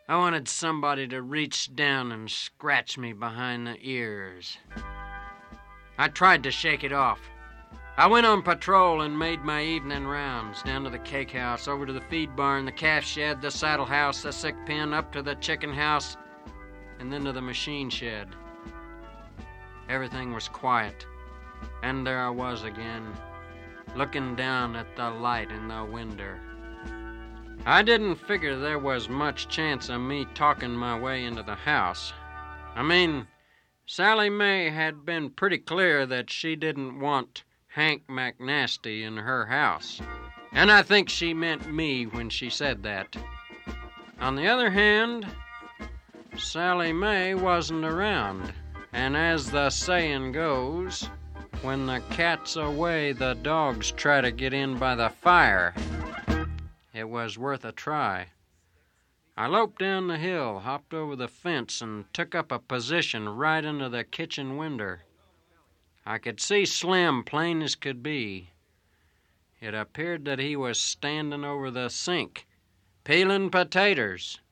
I wanted somebody to reach down and scratch me behind the ears. I tried to shake it off. I went on patrol and made my evening rounds, down to the cake house, over to the feed barn, the calf shed, the saddle house, the sick pen, up to the chicken house, and then to the machine shed. Everything was quiet, and there I was again, looking down at the light in the window. I didn't figure there was much chance of me talking my way into the house. I mean, Sally Mae had been pretty clear that she didn't want Hank McNasty in her house, and I think she meant me when she said that. On the other hand, Sally Mae wasn't around, and as the saying goes, when the cat's away, the dogs try to get in by the fire. It was worth a try. I loped down the hill, hopped over the fence, and took up a position right under the kitchen window. I could see Slim plain as could be. It appeared that he was standing over the sink, peeling potatoes.